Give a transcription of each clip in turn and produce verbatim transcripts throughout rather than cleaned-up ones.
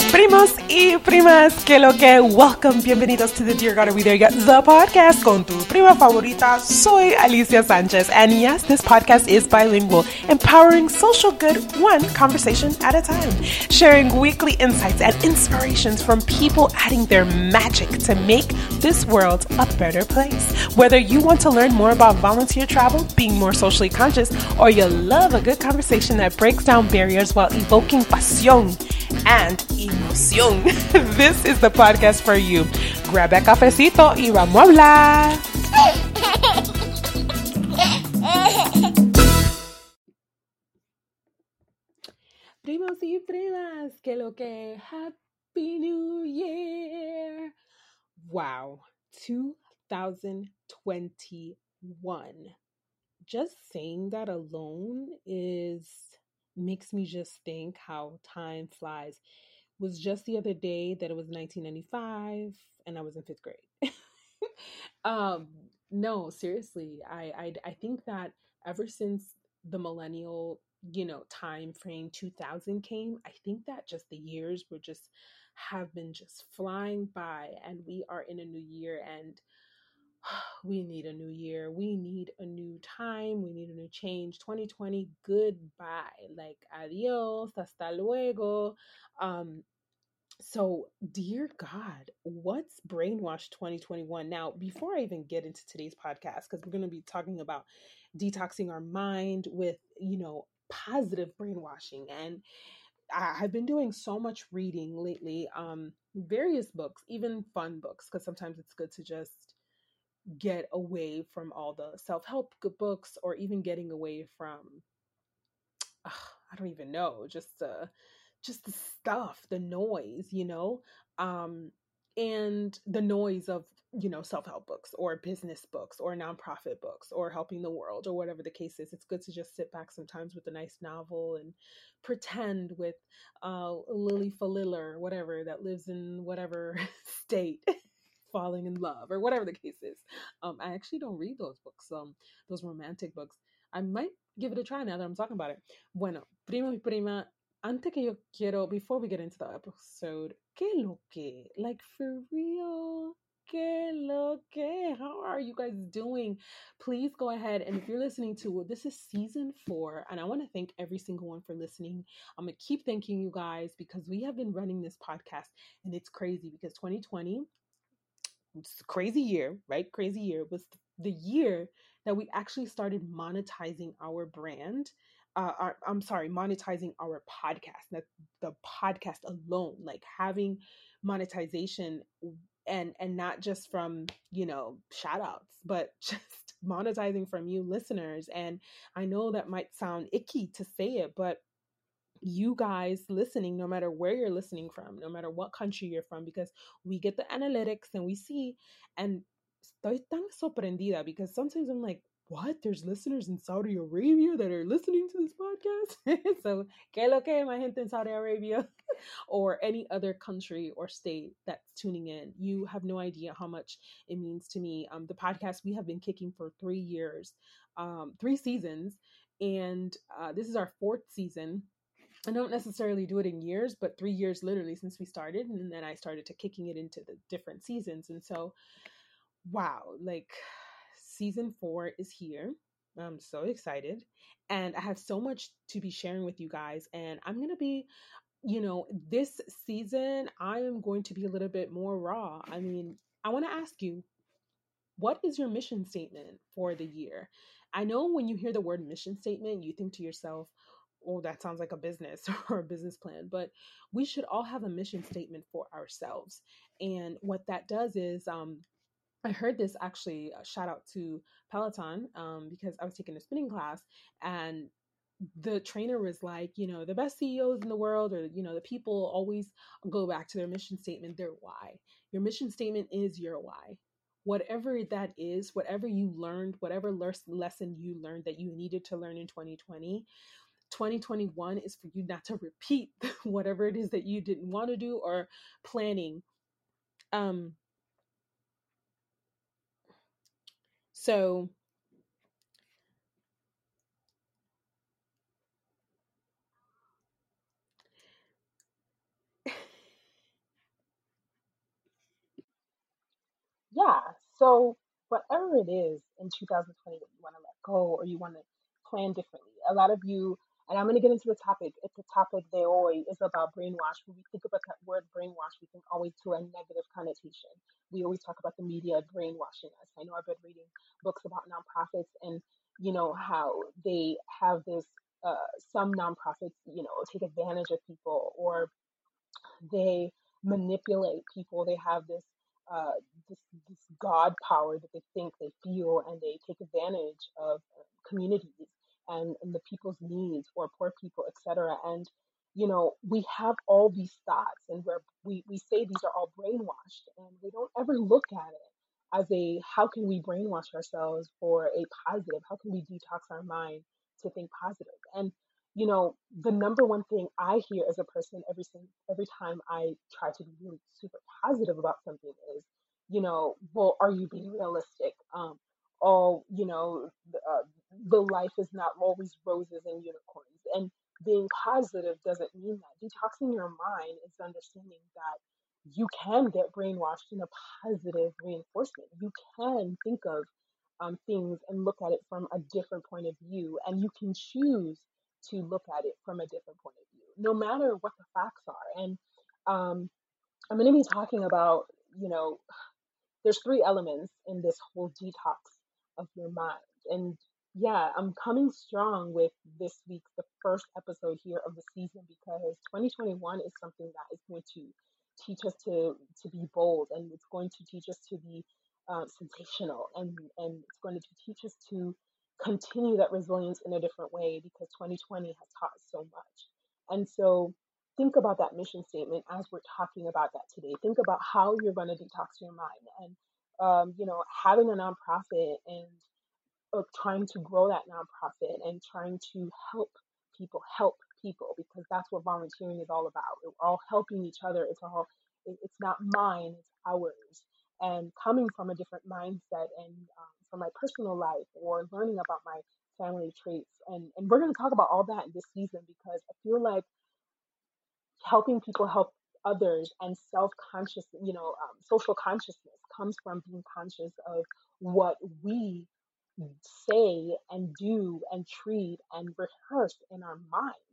Primos y primas, que lo que, welcome, bienvenidos to the Dear God Are We There Yet, the podcast con tu prima favorita. Soy Alicia Sanchez, and yes, this podcast is bilingual, empowering social good one conversation at a time, sharing weekly insights and inspirations from people adding their magic to make this world a better place. Whether you want to learn more about volunteer travel, being more socially conscious, or you love a good conversation that breaks down barriers while evoking pasión and emoción, this is the podcast for you. Grab a cafecito y vamos a hablar. Primos y primas, que lo que, Happy New Year. Wow, two thousand twenty-one. Just saying that alone is makes me just think how time flies. It was just the other day that it was nineteen ninety-five and I was in fifth grade. um, no, seriously, I, I I think that ever since the millennial, you know, time frame two thousand came, I think that just the years were just have been just flying by, and we are in a new year, and we need a new year. We need a new time. We need a new change. twenty twenty, goodbye. Like, adios, hasta luego. Um, so, dear God, what's Brainwash twenty twenty-one? Now, before I even get into today's podcast, because we're going to be talking about detoxing our mind with, you know, positive brainwashing. And I, I've been doing so much reading lately, um, various books, even fun books, because sometimes it's good to just get away from all the self-help books, or even getting away from uh, I don't even know, just uh just the stuff, the noise, you know, um and the noise of, you know, self-help books or business books or nonprofit books or helping the world or whatever the case is. It's good to just sit back sometimes with a nice novel and pretend with uh Lily Faliller, whatever, that lives in whatever state, falling in love or whatever the case is. Um, I actually don't read those books, um, those romantic books. I might give it a try now that I'm talking about it. Bueno, primo y prima, antes que yo quiero, before we get into the episode, que lo que? Like, for real? Que lo que? How are you guys doing? Please go ahead, and if you're listening to, this is season four, and I want to thank every single one for listening. I'm going to keep thanking you guys because we have been running this podcast, and it's crazy because twenty twenty, it's a crazy year, right? Crazy year was the year that we actually started monetizing our brand. Uh, our, I'm sorry, monetizing our podcast. That the podcast alone, like having monetization, and and not just from, you know, shout outs, but just monetizing from you listeners. And I know that might sound icky to say it, but you guys listening, no matter where you're listening from, no matter what country you're from, because we get the analytics and we see, and estoy tan sorprendida because sometimes I'm like, what? There's listeners in Saudi Arabia that are listening to this podcast? So, que lo que, my gente in Saudi Arabia, or any other country or state that's tuning in. You have no idea how much it means to me. Um, the podcast we have been kicking for three years, um, three seasons, and uh, this is our fourth season. I don't necessarily do it in years, but three years literally since we started. And then I started to kicking it into the different seasons. And so, wow, like season four is here. I'm so excited. And I have so much to be sharing with you guys. And I'm going to be, you know, this season, I am going to be a little bit more raw. I mean, I want to ask you, what is your mission statement for the year? I know when you hear the word mission statement, you think to yourself, oh, that sounds like a business or a business plan, but we should all have a mission statement for ourselves. And what that does is, um, I heard this actually, uh, shout out to Peloton, um, because I was taking a spinning class, and the trainer was like, you know, the best C E Os in the world, or, you know, the people always go back to their mission statement, their why. Your mission statement is your why. Whatever that is, whatever you learned, whatever le- lesson you learned that you needed to learn in twenty twenty, twenty twenty-one is for you not to repeat whatever it is that you didn't want to do or planning. Um, so So, whatever it is in two thousand twenty that you want to let go or you want to plan differently, a lot of you, and I'm going to get into the topic, it's a topic de hoy, is about brainwash. When we think about that word brainwash, we think always to a negative connotation. We always talk about the media brainwashing us. I know I've been reading books about nonprofits and, you know, how they have this, uh, some nonprofits, you know, take advantage of people, or they manipulate people. They have this uh, this this God power that they think they feel, and they take advantage of uh, communities and, and the people's needs, or poor people, et cetera. And you know, we have all these thoughts, and we're, we we say these are all brainwashed, and we don't ever look at it as a, how can we brainwash ourselves for a positive? How can we detox our mind to think positive? And you know, the number one thing I hear as a person every sin- every time I try to be really super positive about something is, you know, well, are you being realistic? Um, oh, you know, the, uh, the life is not always roses and unicorns, and being positive doesn't mean that. Detoxing your mind is understanding that you can get brainwashed in a positive reinforcement. You can think of um, things and look at it from a different point of view, and you can choose to look at it from a different point of view, no matter what the facts are. And um, I'm going to be talking about, you know, there's three elements in this whole detox of your mind. And yeah, I'm coming strong with this week's, the first episode here of the season, because twenty twenty-one is something that is going to teach us to to be bold, and it's going to teach us to be um, sensational, and and it's going to teach us to continue that resilience in a different way, because twenty twenty has taught us so much. And so think about that mission statement as we're talking about that today. Think about how you're going to detox your mind, and um, you know, having a nonprofit, and uh, trying to grow that nonprofit, and trying to help people help people, because that's what volunteering is all about. We're all helping each other. It's all, it- it's not mine, it's ours. And coming from a different mindset, and um, from my personal life, or learning about my family traits, and and we're going to talk about all that in this season, because I feel like helping people help others, and self-conscious, you know, um, social consciousness comes from being conscious of what we say and do and treat and rehearse in our minds.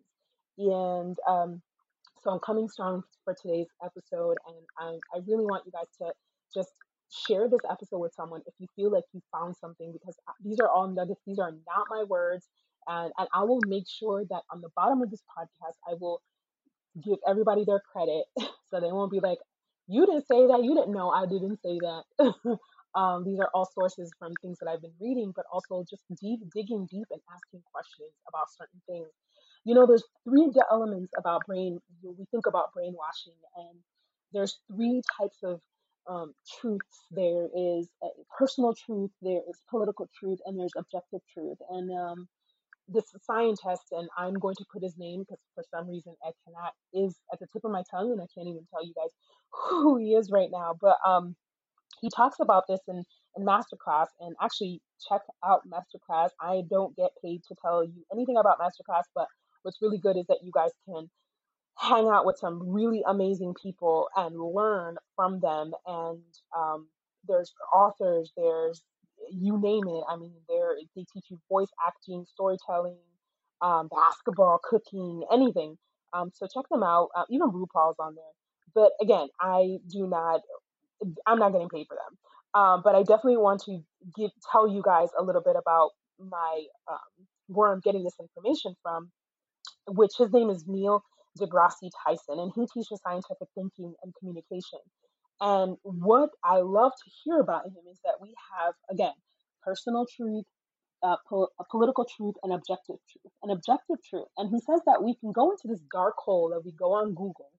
And um, so I'm coming strong for today's episode, and I, I really want you guys to just share this episode with someone if you feel like you found something, because uh, these are all nuggets. These are not my words. And, and I will make sure that on the bottom of this podcast, I will give everybody their credit so they won't be like, you didn't say that, you didn't know I didn't say that. Um, these are all sources from things that I've been reading, but also just deep digging deep and asking questions about certain things. You know, there's three de- elements about brain. We think about brainwashing, and there's three types of um, truths. There is a personal truth, there is political truth, and there's objective truth. And um, this scientist, and I'm going to put his name because for some reason I cannot, is at the tip of my tongue, and I can't even tell you guys who he is right now. But um, he talks about this in, in Masterclass, and actually check out Masterclass. I don't get paid to tell you anything about Masterclass, but what's really good is that you guys can hang out with some really amazing people and learn from them. And um, there's authors, there's, you name it. I mean, there they teach you voice acting, storytelling, um, basketball, cooking, anything. Um, so check them out. Uh, even RuPaul's on there. But again, I do not. I'm not getting paid for them. Um, but I definitely want to give tell you guys a little bit about my um, where I'm getting this information from, which his name is Neil deGrasse Tyson, and he teaches scientific thinking and communication. And what I love to hear about him is that we have, again, personal truth, uh, po- a political truth, and objective truth. And objective truth. And he says that we can go into this dark hole that we go on Google,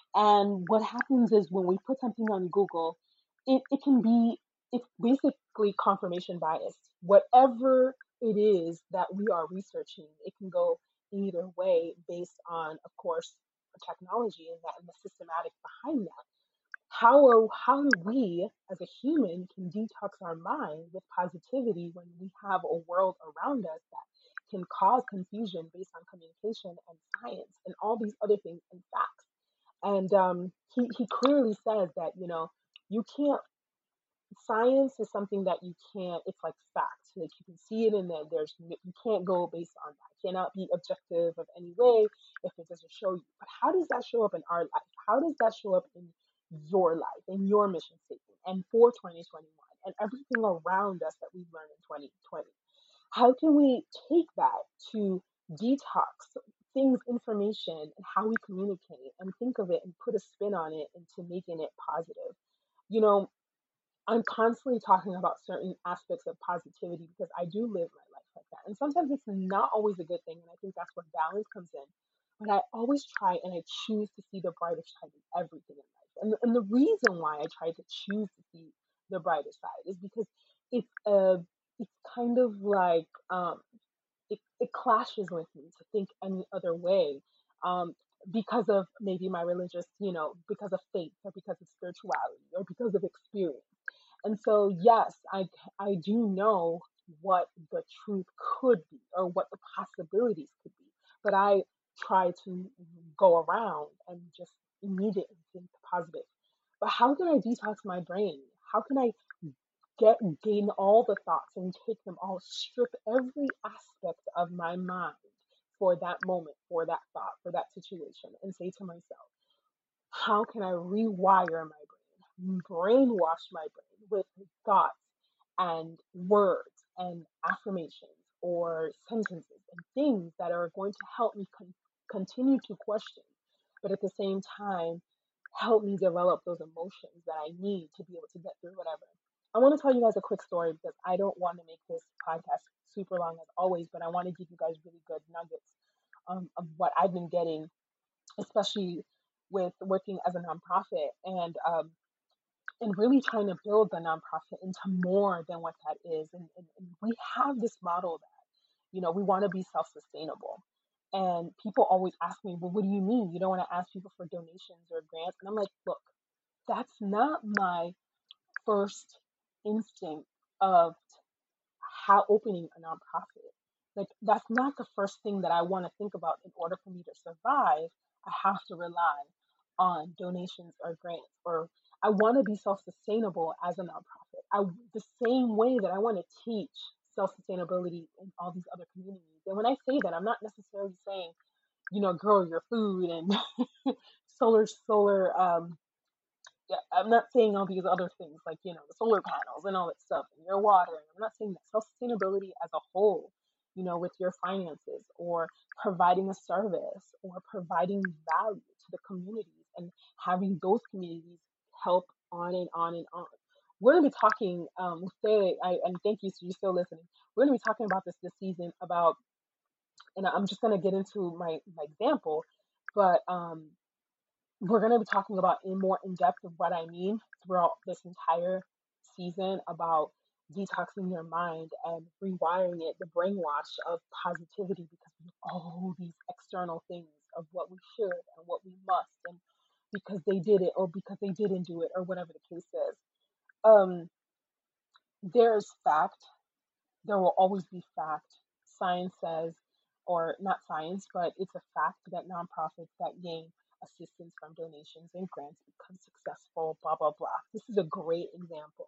and what happens is when we put something on Google, it, it can be, it's basically confirmation bias. Whatever it is that we are researching, it can go either way based on, of course, the technology and that and the systematic behind that. How are, how do we as a human can detox our mind with positivity when we have a world around us that can cause confusion based on communication and science and all these other things and facts? And um, he, he clearly says that, you know, you can't science is something that you can't, it's like facts, like you can see it, and then there's you can't go based on that. It cannot be objective of any way if it doesn't show you. But how does that show up in our life? How does that show up in your life, in your mission statement, and for twenty twenty-one, and everything around us that we've learned in twenty twenty? How can we take that to detox things, information, and how we communicate, and think of it and put a spin on it into making it positive? You know, I'm constantly talking about certain aspects of positivity because I do live my life like that. And sometimes it's not always a good thing. And I think that's where balance comes in. But I always try and I choose to see the brightest side in everything in life. And, and the reason why I try to choose to see the brightest side is because it's uh, it's kind of like um, it, it clashes with me to think any other way, um, because of maybe my religious, you know, because of faith or because of spirituality or because of experience. And so, yes, I, I do know what the truth could be or what the possibilities could be, but I try to go around and just immediately think positive. But how can I detox my brain? How can I get gain all the thoughts and take them all, strip every aspect of my mind for that moment, for that thought, for that situation, and say to myself, how can I rewire my brain, brainwash my brain with thoughts and words and affirmations or sentences and things that are going to help me con- continue to question, but at the same time, help me develop those emotions that I need to be able to get through whatever. I want to tell you guys a quick story because I don't want to make this podcast super long as always, but I want to give you guys really good nuggets um, of what I've been getting, especially with working as a nonprofit and um, and really trying to build the nonprofit into more than what that is. And, and, and we have this model that, you know, we want to be self-sustainable. And people always ask me, well, what do you mean? You don't want to ask people for donations or grants? And I'm like, look, that's not my first instinct of how opening a nonprofit. Like that's not the first thing that I want to think about in order for me to survive. I have to rely on donations or grants, or I want to be self-sustainable as a nonprofit. I the same way that I want to teach self-sustainability in all these other communities. And when I say that, I'm not necessarily saying, you know, grow your food and solar solar um yeah, I'm not saying all these other things like, you know, the solar panels and all that stuff and your watering. I'm not saying that self sustainability as a whole, you know, with your finances or providing a service or providing value to the communities and having those communities help on and on and on. We're going to be talking, um, say, I, and thank you, so you're still listening. We're going to be talking about this this season about, and I'm just going to get into my, my example, but um, we're going to be talking about in more in depth of what I mean throughout this entire season about detoxing your mind and rewiring it, the brainwash of positivity because of all these external things of what we should and what we must and because they did it or because they didn't do it or whatever the case is. Um, there's fact, there will always be fact. Science says, or not science, but it's a fact that nonprofits that gain assistance from donations and grants become successful, blah, blah, blah. This is a great example.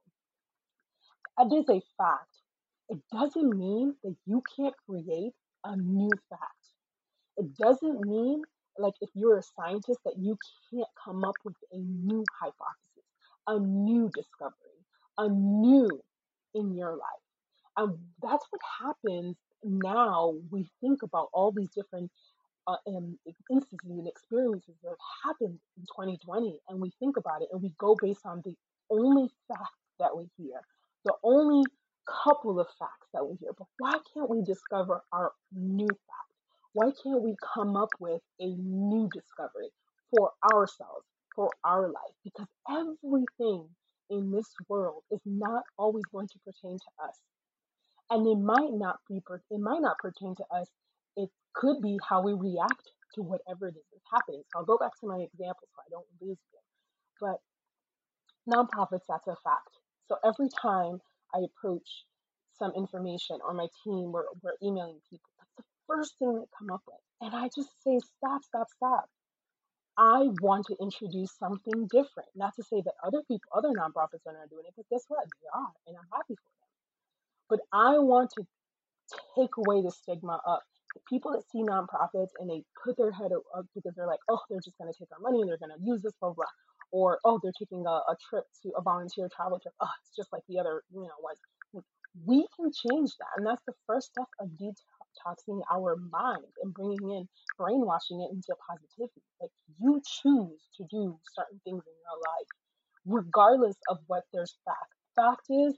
It is a fact. It doesn't mean that you can't create a new fact. It doesn't mean, like, if you're a scientist, that you can't come up with a new hypothesis, a new discovery, a new in your life. And that's what happens now. We think about all these different uh, um, instances and experiences that have happened in twenty twenty, and we think about it and we go based on the only fact that we hear, the only couple of facts that we hear. But why can't we discover our new fact? Why can't we come up with a new discovery for ourselves, for our life? Because everything in this world is not always going to pertain to us, and it might not be per- it might not pertain to us. It could be how we react to whatever it is that's happening. So I'll go back to my example so I don't lose you. But nonprofits, that's a fact. So every time I approach some information or my team, we're, we're emailing people, that's the first thing they come up with. And I just say, stop, stop, stop. I want to introduce something different. Not to say that other people, other nonprofits are not doing it, but guess what? They are, and I'm happy for them. But I want to take away the stigma of the people that see nonprofits and they put their head up because they're like, oh, they're just going to take our money and they're going to use this, blah, blah. Or, oh, they're taking a, a trip to a volunteer travel trip. Oh, it's just like the other, you know, ones. Like, we can change that. And that's the first step of detoxing our mind and bringing in, brainwashing it into positivity. Like, you choose to do certain things in your life, regardless of what there's fact. Fact is,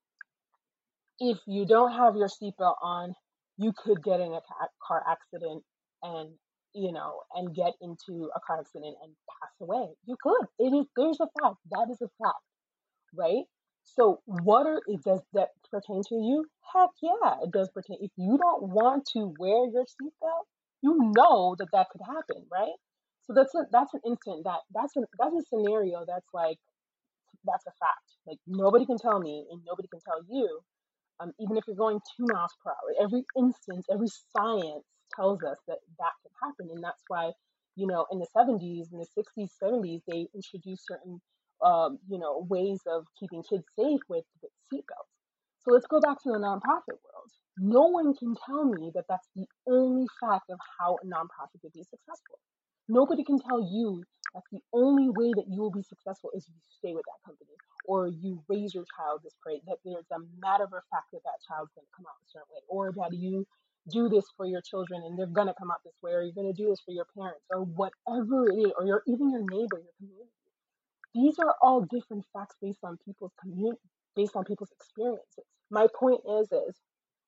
if you don't have your seatbelt on, you could get in a car accident and you know and get into a car accident and pass away. You could. It is. There's a fact. That is a fact, right? So, what are it does that pertain to you? Heck yeah, it does pertain. If you don't want to wear your seatbelt, you know that that could happen, right? So that's a, that's an instant that that's a that's a scenario that's like that's a fact. Like nobody can tell me and nobody can tell you, um, even if you're going two miles per hour. Every instance, every science tells us that that can happen. And that's why, you know, in the seventies, in the sixties, seventies, they introduced certain, um, you know, ways of keeping kids safe with, with seatbelts. So let's go back to the nonprofit world. No one can tell me that that's the only fact of how a nonprofit could be successful. Nobody can tell you that's the only way that you will be successful is you stay with that company or you raise your child this way, that there's a matter of fact that that child's going to come out a certain way, or that you do this for your children and they're going to come out this way, or you're going to do this for your parents, or whatever it is, or your even your neighbor, your community. These are all different facts based on people's community, based on people's experiences. My point is, is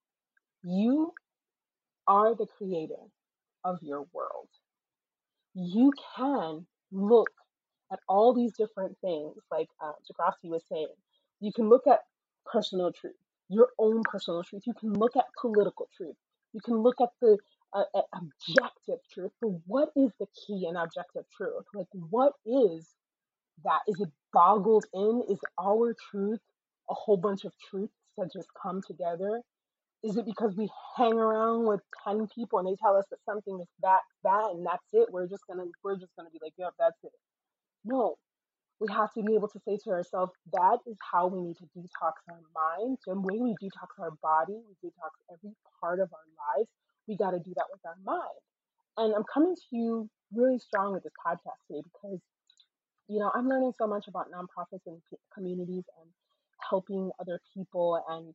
you are the creator of your world. You can look at all these different things, like uh, Degrassi was saying. You can look at personal truth, your own personal truth. You can look at political truth. You can look at the uh, at objective truth. But what is the key in objective truth? Like, what is that? Is it boggled in? Is our truth a whole bunch of truths that just come together? Is it because we hang around with ten people and they tell us that something is that, that, and that's it? We're just gonna, we're just gonna be like, yep, that's it. No, we have to be able to say to ourselves, that is how we need to detox our mind. The way we detox our body, we detox every part of our lives. We got to do that with our mind. And I'm coming to you really strong with this podcast today because, you know, I'm learning so much about nonprofits and p- communities and helping other people and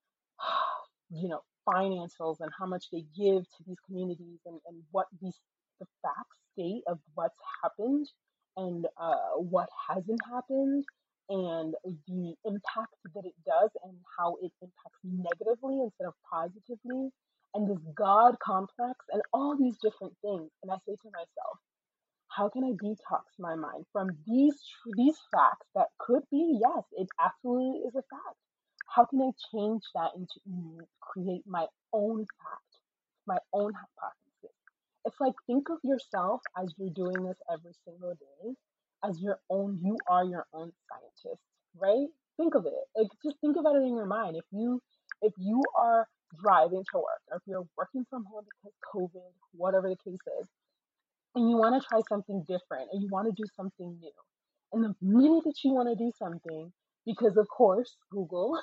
you know, financials and how much they give to these communities and, and what these the facts state of what's happened and uh, what hasn't happened and the impact that it does and how it impacts negatively instead of positively and this God complex and all these different things. And I say to myself, how can I detox my mind from these these facts that could be, yes, it absolutely is a fact. How can I change that into mm, create my own fact, my own hypothesis? It's like think of yourself as you're doing this every single day, as your own, you are your own scientist, right? Think of it. Like just think about it in your mind. If you if you are driving to work, or if you're working from home because COVID, whatever the case is, and you want to try something different and you want to do something new. And the minute that you want to do something, because of course, Google,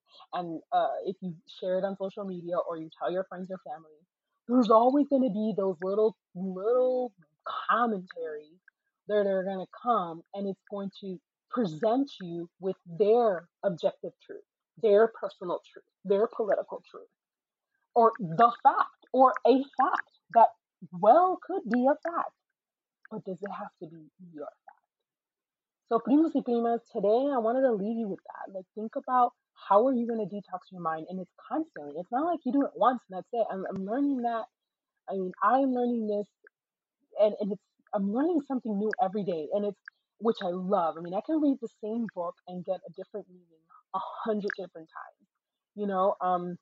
and uh, if you share it on social media or you tell your friends or family, there's always going to be those little, little commentaries that are going to come and it's going to present you with their objective truth, their personal truth, their political truth, or the fact, or a fact that well could be a fact, or does it have to be your fact? So, primos y primas, today I wanted to leave you with that. Like, think about how are you going to detox your mind? And it's constantly. It's not like you do it once and that's it. I'm, I'm learning that. I mean, I'm learning this, and, and it's I'm learning something new every day, and it's which I love. I mean, I can read the same book and get a different meaning a hundred different times. You know, um,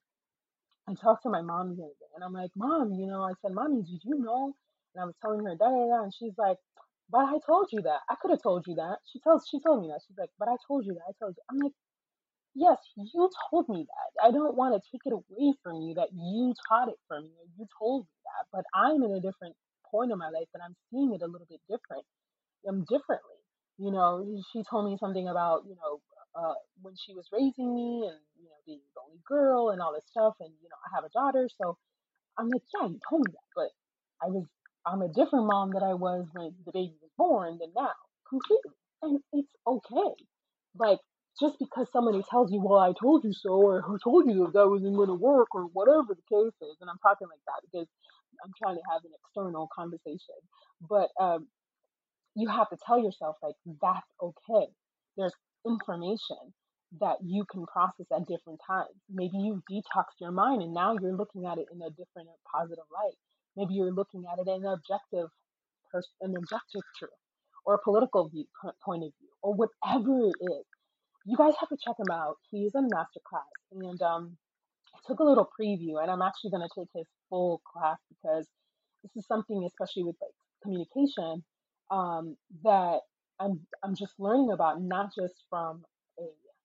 I talked to my mom the other day, and I'm like, Mom, you know, I said, Mommy, did you know? And I was telling her da da da, and she's like, But I told you that. I could have told you that. She tells, she told me that. She's like, But I told you that. I told you. I'm like, Yes, you told me that. I don't want to take it away from you that you taught it from me. You told me that, but I'm in a different point in my life that I'm seeing it a little bit different, um, differently. You know, she told me something about, you know, uh, when she was raising me and, you know, being the only girl and all this stuff. And, you know, I have a daughter. So I'm like, yeah, you told me that. But I was, I'm a different mom than I was when the baby was born than now, completely. And it's okay. Like, just because somebody tells you, well, I told you so, or who told you that that wasn't going to work, or whatever the case is. And I'm talking like that because I'm trying to have an external conversation. But um, you have to tell yourself, like, that's okay. There's information that you can process at different times. Maybe you detoxed your mind and now you're looking at it in a different and positive light. Maybe you're looking at it in an objective pers- an objective truth, or a political view, point of view, or whatever it is. You guys have to check him out. He's in masterclass, and um, I took a little preview, and I'm actually going to take his full class because this is something, especially with like communication, um, that I'm I'm just learning about, not just from a.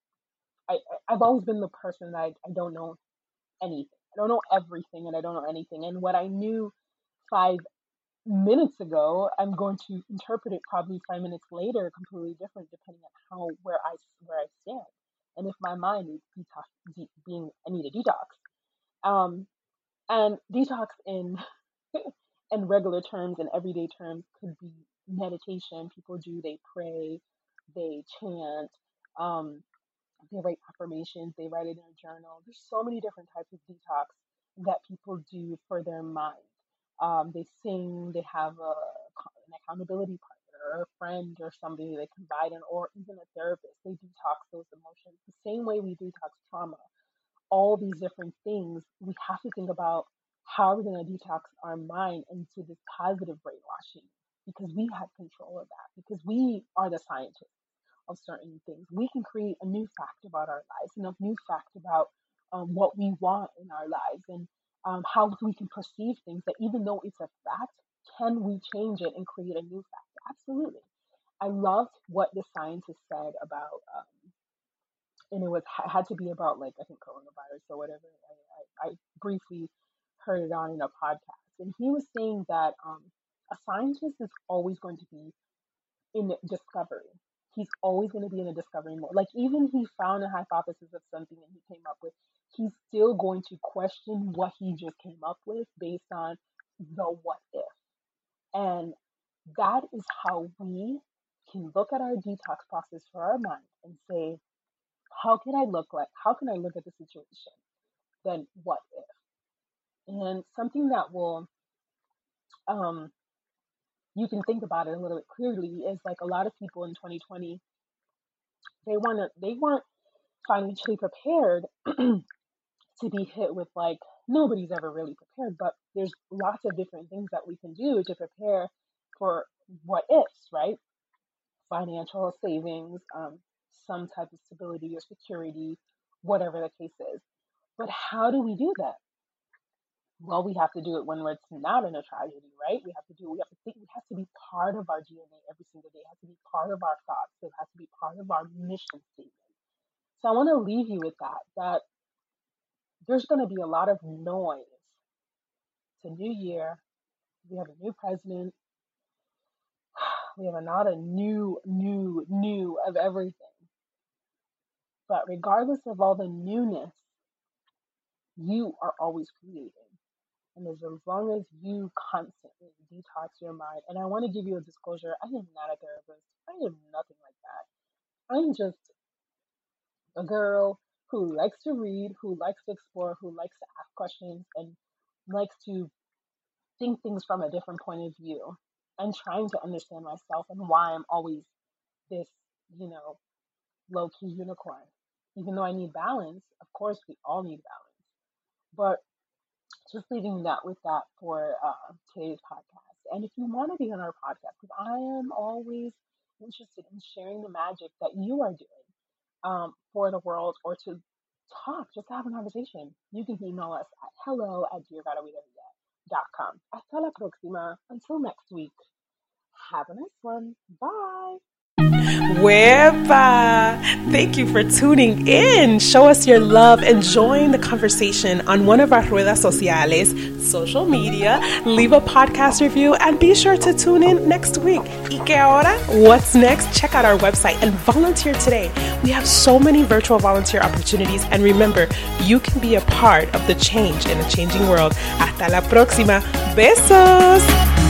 I I- I've always been the person that I, I don't know anything. I don't know everything, and I don't know anything. And what I knew five minutes ago, I'm going to interpret it probably five minutes later completely different, depending on how where I where I stand, and if my mind is detox, de- being I need a detox. Um, and detox in in regular terms and everyday terms could be meditation. People do, they pray, they chant, um, they write affirmations, they write it in a journal. There's so many different types of detox that people do for their mind. Um, they sing, they have a, an accountability partner or a friend or somebody they confide in, or even a therapist. They detox those emotions the same way we detox trauma. All these different things, we have to think about how we're going to detox our mind into this positive brainwashing, because we have control of that, because we are the scientists of certain things. We can create a new fact about our lives and a new fact about um, what we want in our lives, and um, how we can perceive things that, even though it's a fact, can we change it and create a new fact? Absolutely. I loved what the scientists said about um, and it was had to be about, like, I think coronavirus or whatever. I, I, I briefly heard it on in a podcast, and he was saying that um, a scientist is always going to be in discovery. He's always going to be in a discovery mode. Like, even he found a hypothesis of something and he came up with, he's still going to question what he just came up with based on the what if. And that is how we can look at our detox process for our mind and say, how can I look like? How can I look at the situation? Then what if? And something that will, um, you can think about it a little bit clearly is, like, a lot of people in twenty twenty, they want to, they weren't financially prepared to be hit with, like, nobody's ever really prepared, but there's lots of different things that we can do to prepare for what ifs, right? Financial savings, um, some type of stability or security, whatever the case is. But how do we do that? Well, we have to do it when it's not in a tragedy, right? We have to do, we have to think, it has to be part of our D N A every single day. It has to be part of our thoughts. It has to be part of our mission statement. So I want to leave you with that, that there's going to be a lot of noise. It's a new year. We have a new president. We have a lot of new, new, new of everything. But regardless of all the newness, you are always creating. And as long as you constantly detox your mind, and I want to give you a disclosure, I am not a therapist. I am nothing like that. I'm just a girl who likes to read, who likes to explore, who likes to ask questions, and likes to think things from a different point of view, and trying to understand myself and why I'm always this, you know, low key unicorn. Even though I need balance, of course, we all need balance. But just leaving that with that for uh, today's podcast. And if you want to be on our podcast, because I am always interested in sharing the magic that you are doing um, for the world, or to talk, just to have a conversation, you can email us at hello at dear gotta we dot com. Hasta la próxima. Until next week. Have a nice one. Bye. Wepa! Thank you for tuning in. Show us your love and join the conversation on one of our redes sociales, social media. Leave a podcast review and be sure to tune in next week. ¿Y qué ahora? What's next? Check out our website and volunteer today. We have so many virtual volunteer opportunities, and remember, you can be a part of the change in a changing world. Hasta la próxima. Besos!